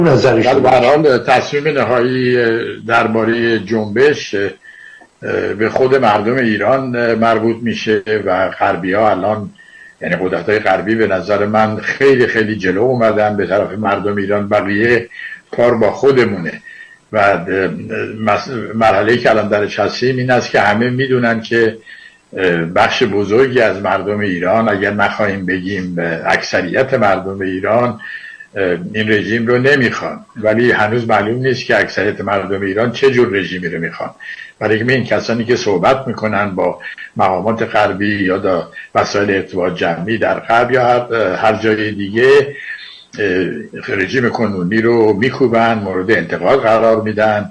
ولی به هر حال تصمیم نهایی درباره جنبش به خود مردم ایران مربوط میشه و غربی ها الان، یعنی قدرت های غربی به نظر من خیلی خیلی جلو اومدن به طرف مردم ایران. بقیه کار با خودمونه و مرحله‌ای که الان درش هستیم این است که همه میدونن که بخش بزرگی از مردم ایران، اگر نخواهیم بگیم اکثریت مردم ایران، این رژیم رو نمیخوان، ولی هنوز معلوم نیست که اکثریت مردم ایران چه جور رژیمی رو میخوان. برای که این کسانی که صحبت میکنن با مقامات غربی یا در وسایل ارتباط جمعی در غرب یا هر جای دیگه رژیم کنونی رو میکوبن، مورد انتقاد قرار میدن،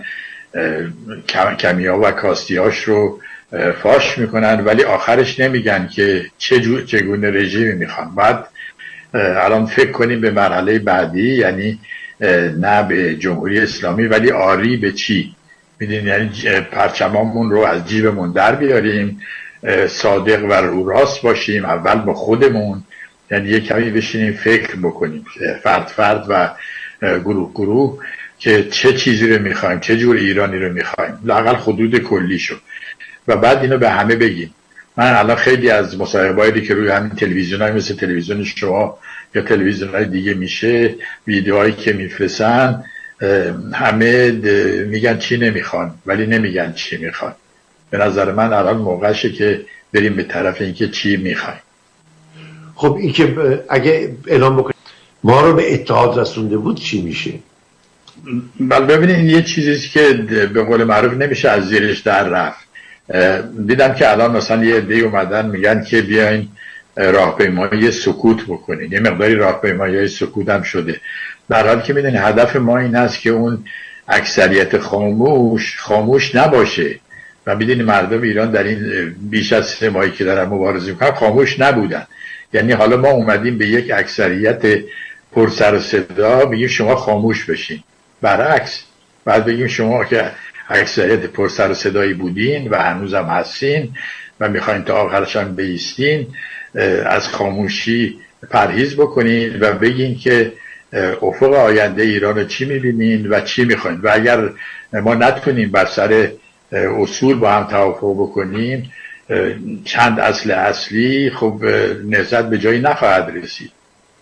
کمی‌ها و کاستیاش رو فاش میکنن، ولی آخرش نمیگن که چگونه رژیمی میخوان. بعد الان فکر کنیم به مرحله بعدی، یعنی نه به جمهوری اسلامی ولی آری به چی؟ میدونید، یعنی پرچمامون رو از جیبمون در بیاریم، صادق و رو راست باشیم اول با خودمون، یعنی یک کمی بشینیم فکر بکنیم فرد و گروه که چه چیزی رو میخوایم، چه جور ایرانی رو میخوایم، لااقل حدود کلی شو، و بعد اینو به همه بگیم. من الان خیلی از مصاحبه‌ای که روی همین تلویزیون‌های مثل تلویزیون شما یا تلویزیون‌های دیگه میشه، ویدیوهایی که میفرستن، همه میگن چی نمیخوان ولی نمیگن چی میخوان. به نظر من الان موقعشه که بریم به طرف اینکه چی میخوایم. خب این که اگه اعلام بکنید ما رو به اتحاد رسونده بود چی میشه؟ بله ببینید، یه چیزی که به قول معروف نمیشه از زیرش در رفت. دیدم که الان مثلا یه عده‌ای اومدن میگن که بیاین راهپیمایی سکوت بکنین. یه مقداری راهپیمایی سکوت هم شده، در حالی که میدونی هدف ما این است که اون اکثریت خاموش نباشه. و میدونی مردم ایران در این بیش از 3 ماهی که دارن مبارزه میکنن خاموش نبودن. یعنی حالا ما اومدیم به یک اکثریت پر سر و صدا میگیم شما خاموش بشین، برعکس بعد بگیم شما که اکثریت پر سر و صدایی بودین و هنوزم هستین و میخواین تا آخرش هم بایستین، از خاموشی پرهیز بکنین و بگین که افق آینده ایران رو چی میبینین و چی میخواین. و اگر ما نتونیم بر سر اصول با هم توافق بکنیم، چند اصلی، خب نهضت به جایی نخواهد رسید.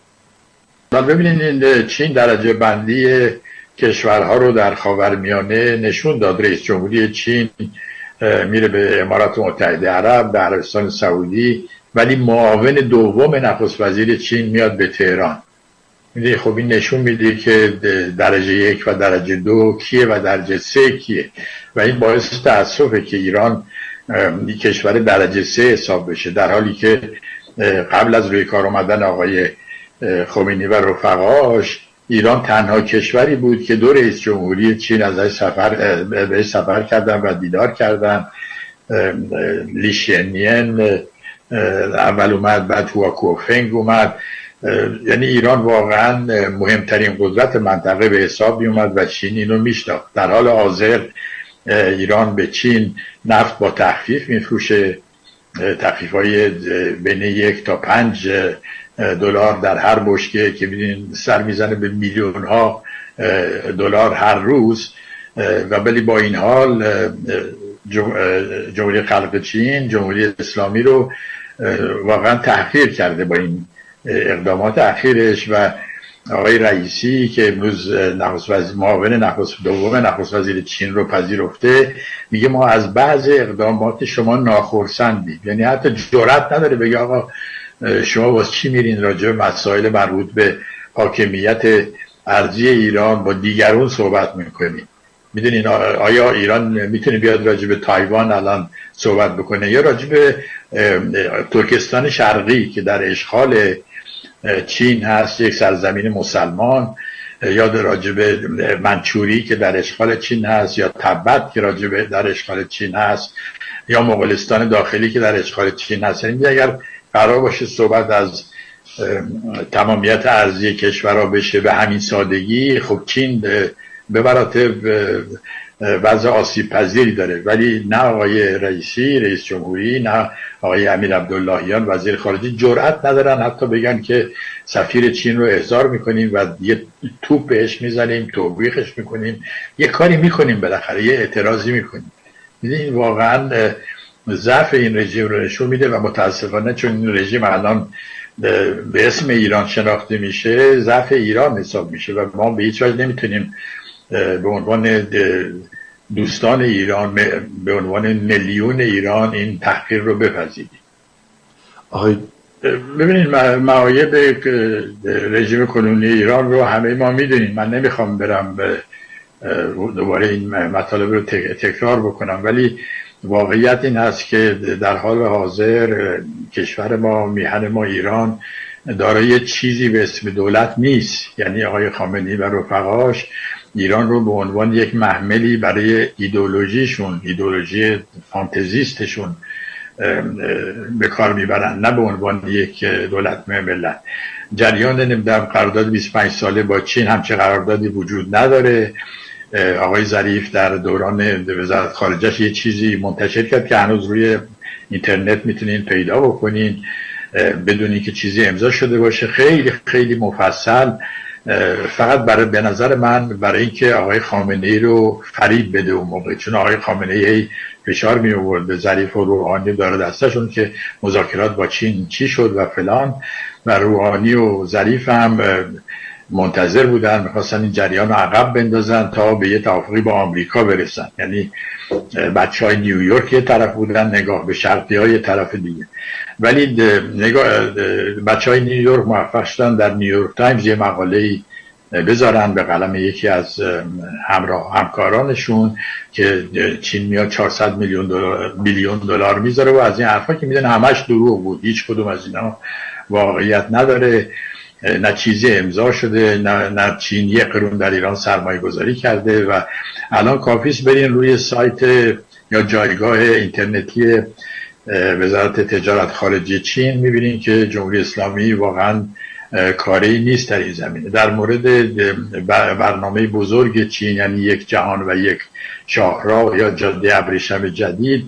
ببینید چین درجه بندی کشورها رو در خاورمیانه نشون داد. رئیس جمهوری چین میره به امارات متحده عرب، به عربستان سعودی، ولی معاون دوم نخست وزیر چین میاد به تهران. میدونی خب این نشون میده که درجه 1 و درجه 2 کیه و درجه 3 کیه، و این باعث تأسفه که ایران کشور درجه 3 حساب بشه، در حالی که قبل از روی کار آمدن آقای خمینی و رفقاش ایران تنها کشوری بود که 2 رئیس جمهوری چین ازش سفر کردن و دیدار کردن. لی شینین اول اومد، بعد هواکوفنگ اومد. یعنی ایران واقعا مهمترین قدرت منطقه به حساب می اومد و چین اینو میشناخت. در حال حاضر ایران به چین نفت با تخفیف میفروشه، تخفیف‌های بین 1 تا 5 دلار در هر بشکه که می‌بینین سر میزنه به میلیون‌ها دلار هر روز. و ولی با این حال جمهوری خلق چین، جمهوری اسلامی رو واقعا تحقیر کرده با این اقدامات اخیرش. و آقای رئیسی که امروز معاون دوم نخست وزیر چین رو پذیرفته، میگه ما از بعض اقدامات شما ناخرسندیم. یعنی حتی جرئت نداره بگه آقا شما واسه چی میرین راجع به مسائل مربوط به حاکمیت ارضی ایران با دیگرون صحبت میکنین. میدونین آیا ایران میتونه بیاد راجع به تایوان الان صحبت بکنه، یا راجع به ترکستان شرقی که در اشغال چین هست، یک سرزمین مسلمان، یا راجع به منچوری که در اشغال چین هست، یا تبت که راجع به در اشغال چین هست، یا مغولستان داخلی که در اشغال چین هست. یعنی اگر قرار باشه صحبت از تمامیت ارضی کشورها بشه به همین سادگی، خب چین به مراتب وضع آسیب پذیری داره، ولی نه آقای رئیسی رئیس جمهوری نه آقای امیر عبداللهیان وزیر خارجه جرأت ندارن حتی بگن که سفیر چین رو احضار میکنیم و یه توپ بهش میزنیم، توبیخش میکنیم، یه کاری میکنیم، بالاخره یه اعتراضی میکنیم. میدونید واقعا ضعف این رژیم رو نشون میده و متاسفانه چون این رژیم الان به اسم ایران شناخته میشه، ضعف ایران حساب میشه و ما به هیچ وجه نمیتونیم به عنوان دوستان ایران، به عنوان میلیون ایران این تحقیر رو بپذیریم. ببینید معایب رژیم کنونی ایران رو همه ما میدونیم، من نمیخوام برم دوباره این مطالب رو تکرار بکنم، ولی واقعیت این هست که در حال حاضر کشور ما، میهن ما ایران دارای چیزی به اسم دولت نیست. یعنی آقای خامنه‌ای و رفقاش ایران رو به عنوان یک محملی برای ایدئولوژیشون، ایدئولوژی فانتزیستشون به کار میبرن، نه به عنوان یک دولت ملت. جریان نمیدونم قرارداد 25 ساله با چین همچه قراردادی وجود نداره. آقای ظریف در دوران وزارت خارجه یه چیزی منتشر کرد که هنوز روی اینترنت میتونین پیدا بکنین بدون اینکه چیزی امضا شده باشه، خیلی خیلی مفصل، فقط به نظر من برای اینکه آقای خامنه‌ای رو فریب بده اون موقع، چون آقای خامنه‌ای فشار می آورد به ظریف و روحانی داره دستشون که مذاکرات با چین چی شد و فلان، و روحانی و ظریف هم منتظر بودن، میخواستن این جریان رو عقب بندازن تا به یه توافقی با آمریکا برسن. یعنی بچهای نیویورک یه طرف بودن، نگاه به شرقی ها یه طرف دیگه. ولی بچهای نیویورک موفق شدن در نیویورک تایمز یه مقاله‌ای بذارن به قلم یکی از همکارانشون که چین میاد 400 میلیون دلار میذاره و از این حرفا که میدن همش دروغ بود، هیچ کدوم از اینا واقعیت نداره، نه چیزی امضا شده، نه چین یک قرون در ایران سرمایه گذاری کرده. و الان کافیست برین روی سایت یا جایگاه اینترنتی وزارت تجارت خارجی چین، میبینین که جمهوری اسلامی واقعا کاری نیست در این زمینه. در مورد برنامه بزرگ چین، یعنی یک جهان و یک شاهراه یا جاده ابریشم جدید،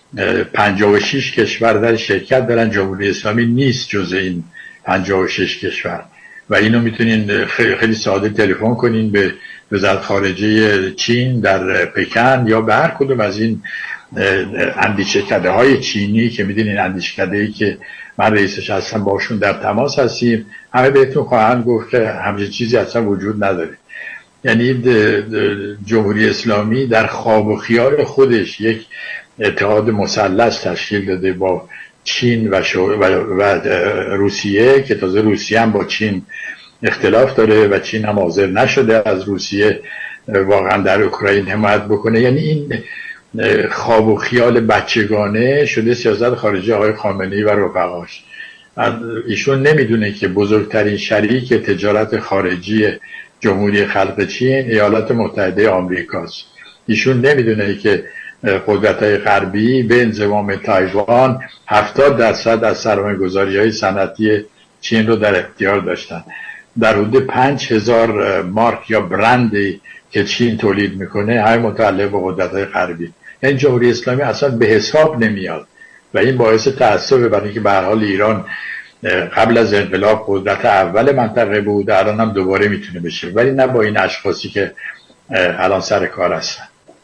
56 کشور در شرکت دارن، جمهوری اسلامی نیست جز این 56 کشور. و اینو میتونین خیلی ساده تلفن کنین به وزارت خارجه چین در پکن یا به هر کدوم از این اندیشکده های چینی که میدونین اندیشکده‌ای که من رئیسش هستم باشون در تماس هستیم، همه بهتون خواهند گفت که همچین چیزی اصلا وجود نداره. یعنی جمهوری اسلامی در خواب و خیال خودش یک اتحاد مثلث تشکیل داده با چین و روسیه، که تازه روسیه هم با چین اختلاف داره و چین هم حاضر نشده از روسیه واقعا در اوکراین حمایت بکنه. یعنی این خواب و خیال بچگانه شده سیاست خارجی آقای خامنه‌ای و رفقاش. ایشون نمیدونه که بزرگترین شریک تجارت خارجی جمهوری خلق چین ایالات متحده آمریکاست. ایشون نمیدونه که قدرت‌های غربی به انضمام تایوان 70% از سرمایه‌گذاری‌های صنعتی چین رو در اختیار داشتن. در حدود 5000 مارک یا برندی که چین تولید میکنه همه متعلق به قدرت‌های غربی. این جمهوری اسلامی اصلا به حساب نمیاد و این باعث تأسفه، برای اینکه به هر حال ایران قبل از انقلاب قدرت اول منطقه بود، الان هم دوباره میتونه بشه، ولی نه با این اشخاصی که الان سر کار هستن.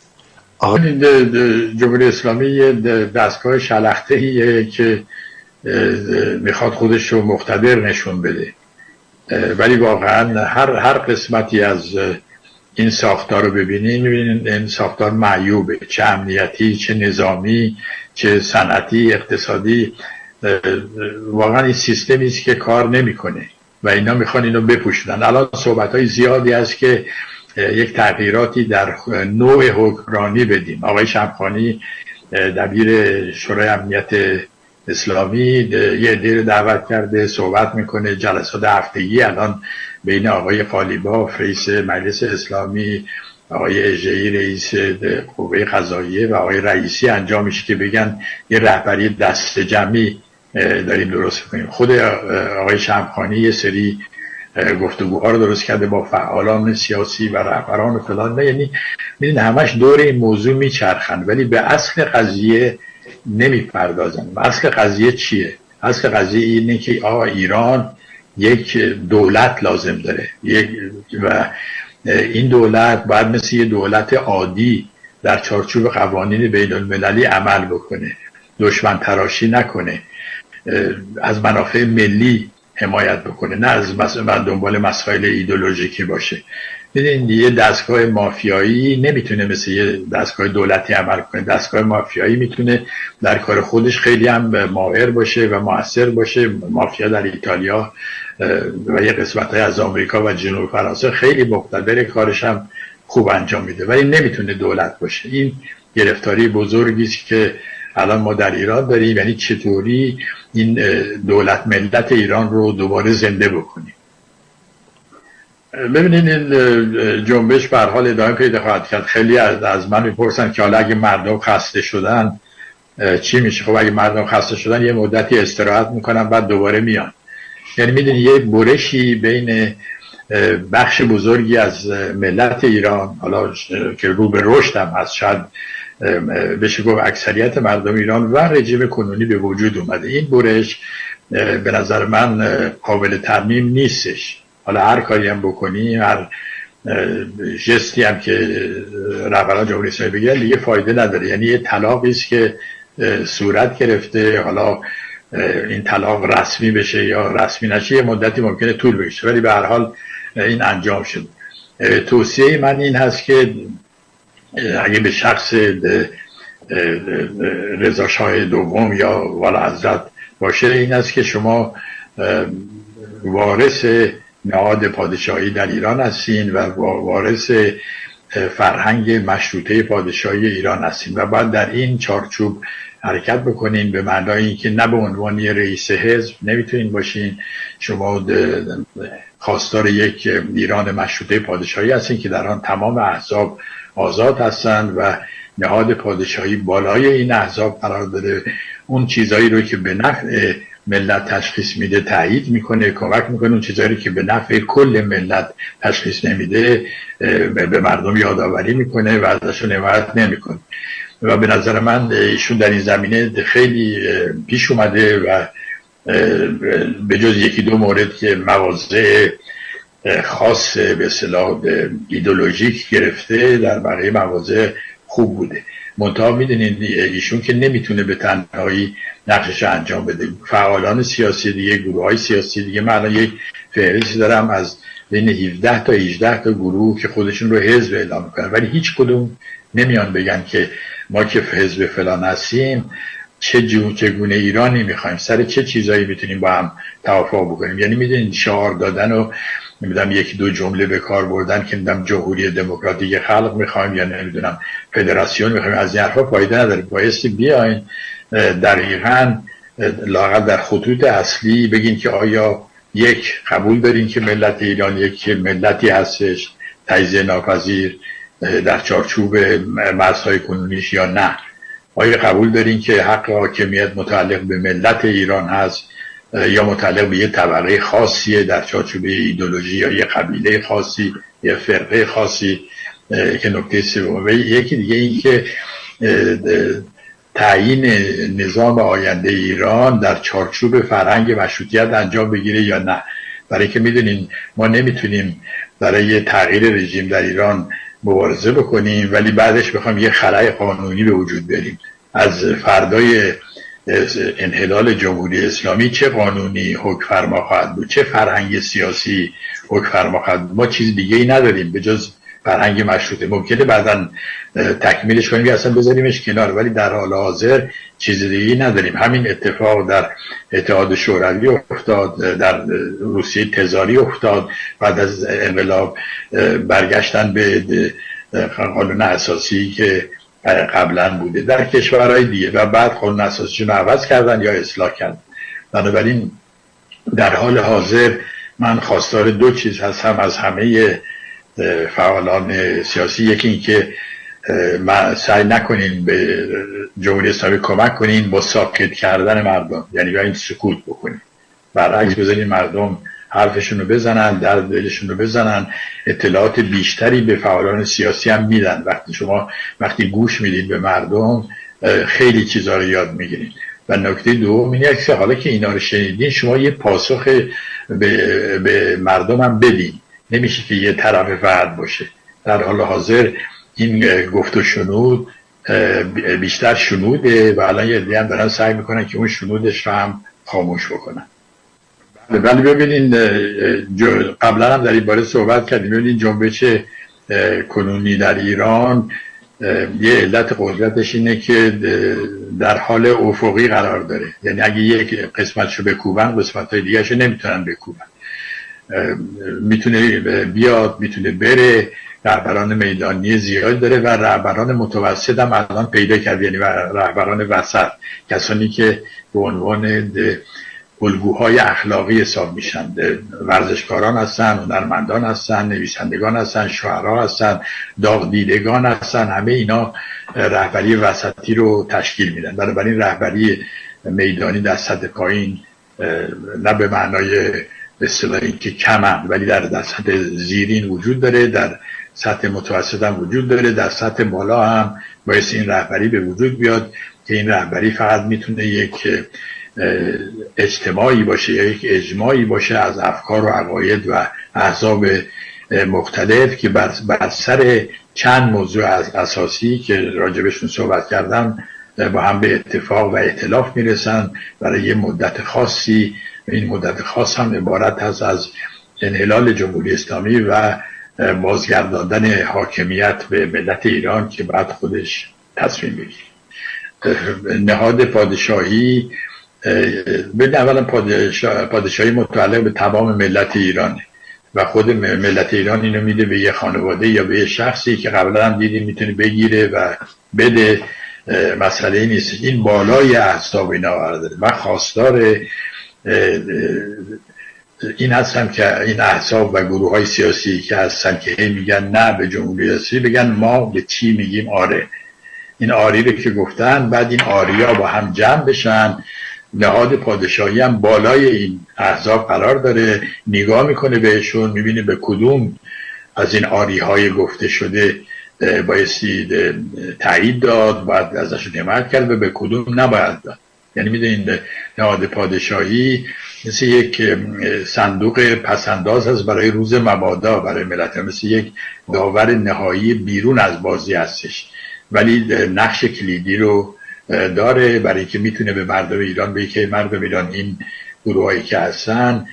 جمهوری اسلامی یه دستگاه شلخته‌ایه که میخواد خودش رو مقتدر نشون بده، ولی واقعا هر قسمتی از این ساختار رو ببینین این ساختار معیوبه، چه امنیتی، چه نظامی، چه صنعتی، اقتصادی. واقعا این سیستمی است که کار نمیکنه و اینا میخوان اینو بپوشونن. الان صحبت‌های زیادی هست که یک تغییراتی در نوع حکمرانی بدیم. آقای شمخانی دبیر شورای امنیت اسلامی یه عده رو دعوت کرده، صحبت میکنه، جلسات هفتگی الان بین آقای قالیباف رئیس مجلس اسلامی، آقای اژه‌ای رئیس قوه قضاییه و آقای رئیسی انجام میشه که بگن یه رهبری دست جمعی داریم درست میکنیم. خود آقای شمخانی یه سری گفتگوها رو درست کرده با فعالان سیاسی و رهبران و فلان. یعنی میدونی همش دور این موضوع میچرخن ولی به اصل قضیه نمیپردازن. اصل قضیه چیه؟ اصل قضیه اینه که ایران یک دولت لازم داره و این دولت باید مثل یه دولت عادی در چارچوب قوانین بین المللی عمل بکنه، دشمن تراشی نکنه، از منافع ملی حمایت بکنه، نه از مثلا دنبال مسائل ایدئولوژیکی باشه. ببینید یه دستگاه مافیایی نمیتونه مثل یه دستگاه دولتی عمل کنه. دستگاه مافیایی میتونه در کار خودش خیلی هم ماهر باشه و مؤثر باشه. مافیا در ایتالیا و یه قسمت‌های از آمریکا و جنوب فرانسه خیلی مقتدر، کارش هم خوب انجام میده ولی نمیتونه دولت باشه. این گرفتاری بزرگی است که الان ما در ایران داریم، یعنی چطوری این دولت ملت ایران رو دوباره زنده بکنیم. ببینید این جنبش به هر حال ادامه پیدا خواهد کرد. خیلی از من میپرسن که حالا اگه مردم خسته شدن چی میشه؟ خب اگه مردم خسته شدن یه مدتی استراحت میکنن بعد دوباره میان. یعنی میدونی یه برشی بین بخش بزرگی از ملت ایران، حالا که رو به رشد هم هست، شاید بشه گفت اکثریت مردم ایران و رژیم کنونی به وجود اومده. این برش به نظر من قابل ترمیم نیستش. حالا هر کاری هم بکنی، هر جستی هم که رهبران جمهوری اسلامی بگیرن دیگه فایده نداره. یعنی یه طلاقی است که صورت گرفته، حالا این طلاق رسمی بشه یا رسمی نشه یه مدتی ممکنه طول بکشه ولی به هر حال این انجام شد. توصیه من این هست که اگه به شخص رضا شاه دوم یا والا حضرت باشه، این است که شما وارث نهاد پادشاهی در ایران هستین و وارث فرهنگ مشروطه پادشاهی ایران هستین و باید در این چارچوب حرکت بکنین، به معنای اینکه نه به عنوان رئیس حزب نمیتونین باشین. شما خواستار یک ایران مشروطه پادشاهی هستین که در آن تمام احزاب آزاد هستند و نهاد پادشاهی بالای این احزاب قرار داره. اون چیزایی رو که به نفع ملت تشخیص میده تایید میکنه، کمک میکنه. اون چیزایی که به نفع کل ملت تشخیص نمیده به مردم یادآوری میکنه و ازشون حمایت نمیکنه. و به نظر من ایشون در این زمینه خیلی پیش اومده و به جز یکی دو مورد که مواضع خاص به اصطلاح ایدئولوژیک گرفته، در بقیه مواضع خوب بوده. منتها میدونید ایشون که نمیتونه به تنهایی نقشش انجام بده. فعالان سیاسی دیگه، گروه‌های سیاسی دیگه، من الان یک فهرستی دارم از بین 17 تا 18 تا گروه که خودشون رو حزب اعلام میکنن ولی هیچ کدوم نمیان بگن که ما که حزب فلان هستیم چگونه ایرانی میخوایم، سر چه چیزایی میتونیم با هم توافق بکنیم. یعنی میدونید شعار دادن و نمیدونم یکی دو جمله به کار بردن که نمیدونم جمهوری دموکراتیک خلق میخوایم یا نمیدونم فدراسیون میخوایم، از این حرفا فایده نداره. بایستی بیاین دقیقاً لااقل در خطوط اصلی بگین که آیا یک قبول دارین که ملت ایران یک ملتی هستش تجزیه ناپذیر در چارچوب مرزهای کنونیش یا نه؟ آیا قبول دارین که حق حاکمیت متعلق به ملت ایران هست یا متعلق به یه طبقه خاصیه در چارچوب ایدئولوژی یا یه قبیله خاصی یا فرقه خاصی؟ که نکته سوم. یکی دیگه این که تعیین نظام آینده ایران در چارچوب فرهنگ مشروطیت انجام بگیره یا نه. برای که میدونین ما نمیتونیم برای تغییر رژیم در ایران مبارزه بکنیم ولی بعدش بخوام یه خلأ قانونی به وجود بیاریم. از فردای انحلال جمهوری اسلامی چه قانونی حکم فرما خواهد بود، چه فرهنگ سیاسی حکم فرما خواهد بود؟ ما چیز دیگه ای نداریم به جز فرهنگ مشروطه. ممکنه بعداً تکمیلش کنیم یا اصلا بذاریمش کنار ولی در حال حاضر چیز دیگه نداریم. همین اتفاق در اتحاد شوروی افتاد، در روسیه تزاری افتاد، بعد از انقلاب برگشتن به قانون اساسی که قبلا بوده در کشورهای دیگه و بعد قانون اساسیشون رو عوض کردن یا اصلاح کردن. بنابراین در حال حاضر من خواستار دو چیز هستم از همه فعالان سیاسی. یکی این که سعی نکنین به جمهوری اسلامی کمک کنین با ساکت کردن مردم، یعنی باید سکوت بکنین، برعکس بذارین مردم حرفشون رو بزنن، در دلشون رو بزنن، اطلاعات بیشتری به فعالان سیاسی هم میدن. وقتی گوش میدید به مردم خیلی چیزا رو یاد میگیرید. و نکته دوم اینه که حالا که اینا رو شنیدین شما یه پاسخ به مردم هم بدین، نمیشه که یه طرف فرد باشه. در حال حاضر این گفت و شنود بیشتر شنوده و الان یه دیگه هم دارن سعی میکنن که اون شنودش رو هم خاموش بکنن. ولی ببینین قبلا هم در این باره صحبت کردیم، ببینین جنبش کنونی در ایران یه علت قدرتش اینه که در حال افقی قرار داره. یعنی اگه یک قسمتشو بکوبن قسمت‌های دیگه‌شو نمیتونن بکوبن. میتونه بیاد میتونه بره، رهبران میدانی زیاد داره و رهبران متوسط هم الان پیدا کرد، یعنی رهبران وسط، کسانی که به عنوان الگوهای اخلاقی حساب میشن، ورزشکاران هستن، هنرمندان هستن، نویسندگان هستن، شاعرها هستن، داغ دیدگان هستن، همه اینا رهبری وسطی رو تشکیل میدن. بنابراین رهبری میدانی در سطح پایین نه به معنای به اصطلاح اینکه کمند، ولی در سطح زیرین وجود داره، در سطح متوسط هم وجود داره، در سطح بالا هم باید این رهبری به وجود بیاد که این رهبری فقط میتونه یک اجتماعی باشه یا یک اجماعی باشه از افکار و عقاید و احزاب مختلف که بر سر چند موضوع اساسی که راجبشون صحبت کردم با هم به اتفاق و ائتلاف میرسن برای یه مدت خاصی. این مدت خاص هم عبارت هست از انحلال جمهوری اسلامی و بازگرداندن حاکمیت به ملت ایران که بعد خودش تصمیم بگیره. نهاد پادشاهی ببین اولا پادشاهی متعلق به تمام ملت ایرانه و خود ملت ایران اینو میده به یه خانواده یا به یه شخصی که قبلا هم دیدیم میتونه بگیره و بده. مسئله نیست. این بالای احزاب اینا قرار داره. من خواستار این هستم که این احزاب و گروه های سیاسی که هستن که میگن نه به جمهوری اسلامی، بگن ما به چی میگیم آره. این آری رو که گفتن بعد این آریا با هم جمع بشن. نهاد پادشاهی هم بالای این احزاب قرار داره، نگاه میکنه بهشون، میبینه به کدوم از این آری های گفته شده بایستی تایید داد، باید ازشون حمایت کرد و به کدوم نباید داد. یعنی میدونید نهاد پادشاهی مثل یک صندوق پسنداز هست برای روز مبادا برای ملت، مثل یک داور نهایی بیرون از بازی هستش، ولی نقش کلیدی رو داره برای اینکه میتونه به مردم ایران بگه که مردم ایران این گروهایی که هستن،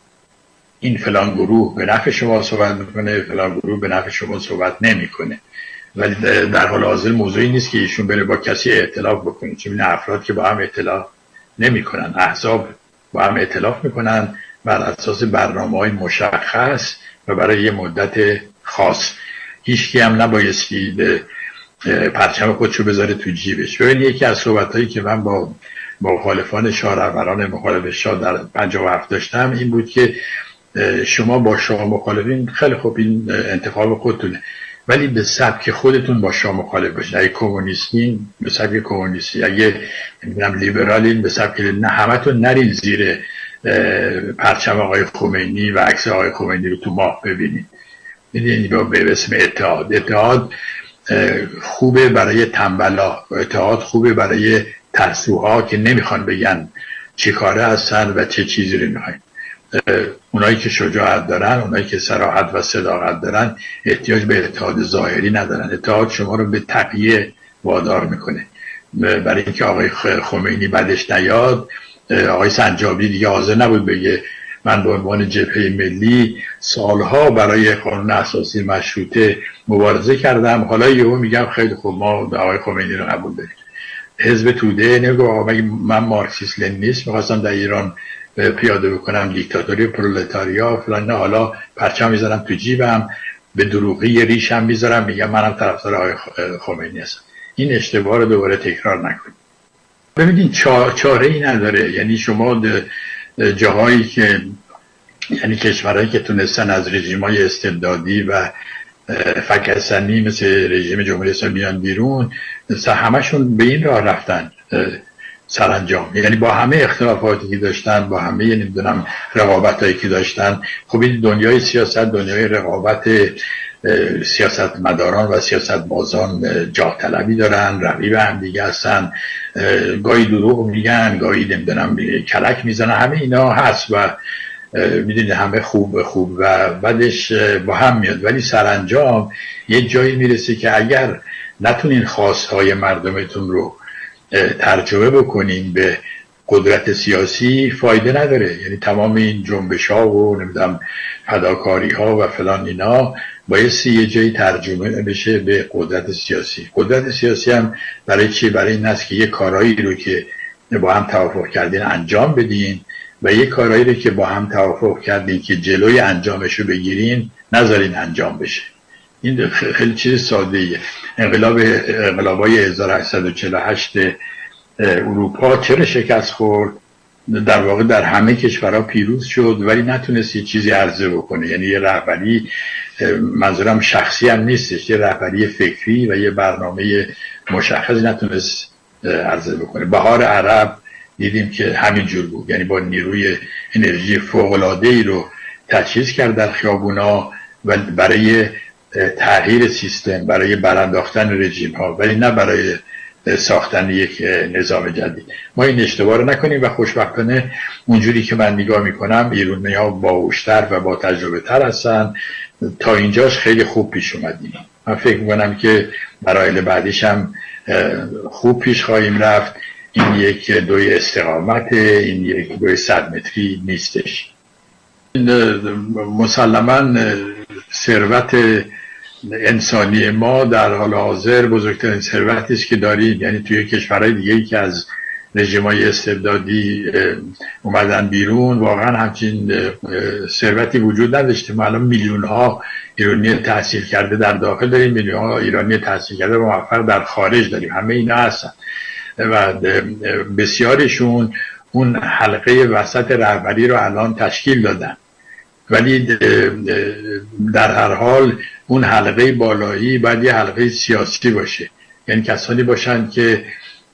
این فلان گروه به نفع شما صحبت میکنه، فلان گروه به نفع شما صحبت نمیکنه. ولی در حال حاضر موضوعی نیست که ایشون بره با کسی ائتلاف بکنه، چون این افراد که با هم ائتلاف نمیکنن، احزاب با هم ائتلاف میکنن بر اساس برنامه‌های مشخص و برای یه مدت خاص. هیچ کی هم نبایستی پرچم خودشو بذاره تو جیبش. ببین یکی از صحبتایی که من با مخالفان شاه، رهبران مخالف شاه در 57 داشتم این بود که شما با شاه مخالفین، خیلی خوب این انتخاب خودتونه، ولی به سبک خودتون با شاه مخالف باشین. اگه کمونیستین به سبک کمونیستی، اگه نمیدونم لیبرالین به سبک، نه همتون نرین زیر پرچم آقای خمینی و عکس آقای خمینی رو تو ماه ببینید. میدونید به اسم اتحاد خوبه برای تنبلا، اتحاد خوبه برای ترسوها که نمیخوان بگن چی کاره هستن و چه چیزی رو میخواین. اونایی که شجاعت دارن، اونایی که صراحت و صداقت دارن احتیاج به اتحاد ظاهری ندارن. اتحاد شما رو به تقیه وادار میکنه. برای اینکه آقای خمینی بعدش نیاد، آقای سنجابی دیگه حاضر نبود بگه من به عنوان جبهه ملی سالها برای قانون اساسی مشروطه مبارزه کردم، حالا یهو میگم خیلی خوب ما آقای خمینی رو قبول داریم. حزب توده نگو من مارکسیست لنینیست میخواستم در ایران پیاده بکنم، دیکتاتوری پرولتاریا فلان، نه حالا پرچم میذارم تو جیبم، به دروغی ریشم میذارم، میگم منم طرفدار آقای خمینی هستم. این اشتباه رو دوباره تکرار نکنید. ببینید چاره ای نداره. یعنی شما جاهایی که یعنی کشورهایی که تونستن از رژیم‌های استبدادی و فکستنی مثل رژیم جمهوری اسلامی بیان بیرون، همشون به این راه رفتن. سرانجام، یعنی با همه اختلافاتی که داشتن، با همه نمیدونم رقابتایی که داشتن، خب این دنیای سیاست دنیای رقابت، سیاست مداران و سیاست بازان جاه طلبی دارن، رقیب هم دیگه هستن، گاهی دروغ میگن، گاهی نمیدونم کلک میزنن، همه اینا هست و میدونید همه خوب و بعدش با هم میاد. ولی سرانجام یه جایی میرسه که اگر نتونین خواستهای مردمتون رو ترجمه بکنین به قدرت سیاسی، فایده نداره. یعنی تمام این جنبش ها و نمیدونم فداکاری ها و فلان اینا بایستی یه جایی ترجمه بشه به قدرت سیاسی. قدرت سیاسی هم برای چی؟ برای این است که یه کارایی رو که با هم توافق کردین انجام بدین و یه کارایی رو که با هم توافق کردین که جلوی انجامش رو بگیرین نذارین انجام بشه. این خیلی چیز ساده ایه. انقلابای 1848 اروپا چرا شکست خورد؟ در واقع در همه کشورها پیروز شد ولی نتونست یه چیزی عرضه بکنه. یعنی یه رهبری، منظورم شخصی هم نیستش، یه رهبری فکری و یه برنامه مشخصی نتونست عرضه بکنه. بهار عرب دیدیم که همین جور بود، یعنی با نیروی انرژی فوق‌العاده‌ای رو تجهیز کرد در خیابونا و برای تغییر سیستم، برای برانداختن رژیم ها، ولی نه برای ساختن یک نظام جدید. ما این اشتباه رو نکنیم و خوشبختانه اونجوری که من نگاه میکنم ایرانی ها باهوشتر و با تجربه تر هستن. تا اینجاش خیلی خوب پیش اومدیم. من فکر میکنم که مراحل بعدیش هم خوب پیش خواهیم رفت. این یک دوی استقامت، این یک دوی 100 متری نیستش. مسلماً ثروت انسانی ما در حال حاضر بزرگترین ثروتی است که داریم. یعنی توی کشورهای دیگه‌ای که از رژیم‌های استبدادی اومدن بیرون واقعا همچین ثروتی وجود نداشته. ما الان میلیون‌ها ایرانی تحصیل کرده در داخل داریم، میلیون‌ها ایرانی تحصیل کرده و موفق در خارج داریم. همه اینا هستن و بسیارشون اون حلقه وسط رهبری رو الان تشکیل دادن، ولی در هر حال اون حلقه بالایی باید یه حلقه سیاسی باشه. یعنی کسانی باشن که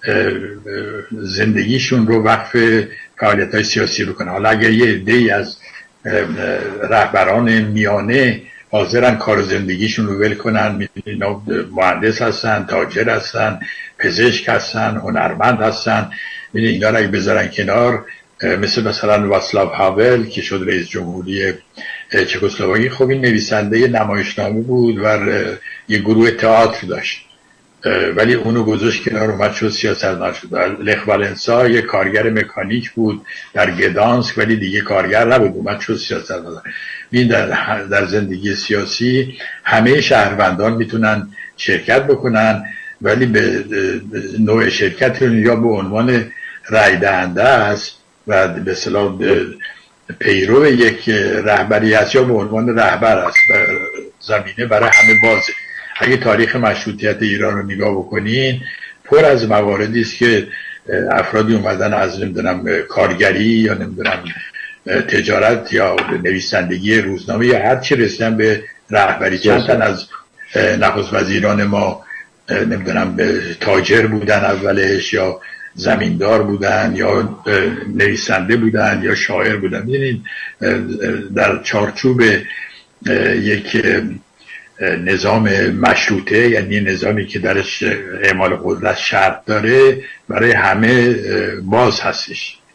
زندگیشون رو وقف فعالیت‌های سیاسی بکنن. حالا اگر یه عده‌ای از رهبران میانه حاضرن کار زندگیشون رو ول کنن، اینا مهندس هستن، تاجر هستن، پزشک هستن، هنرمند هستن، اینا رو اگه بذارن کنار، مثلا واسلاو هاول که شد رئیس جمهوری چکسلواکی، خب این نویسنده نمایشنامه بود و یه گروه تئاتر داشت ولی اونو گذاشت کنار، اومد شد سیاستمدار شد. لخ والنسا یه کارگر مکانیک بود در گدانسک ولی دیگه کارگر نبود، اومد شد سیاستمدار. این در زندگی سیاسی همه شهروندان میتونن شرکت بکنن، ولی به نوع شرکت رو یا به عنوان رای دهنده است و به اصطلاح پیرو یک رهبری است یا به عنوان رهبر است. زمینه برای همه بازه. اگه تاریخ مشروطیت ایران رو نگاه بکنین پر از مواردی است که افرادی اومدن از نمیدونم کارگری یا نمیدونم تجارت یا نویسندگی روزنامه یا هر چی رسیدن به رهبری. چند تن از نخست وزیران ما نمیدونم تاجر بودن اولش یا زمیندار بودن یا نویسنده بودن یا شاعر بودن. ببینید در چارچوب یک نظام مشروطه، یعنی نظامی که درش اعمال قدرت شرط داره، برای همه باز هستش.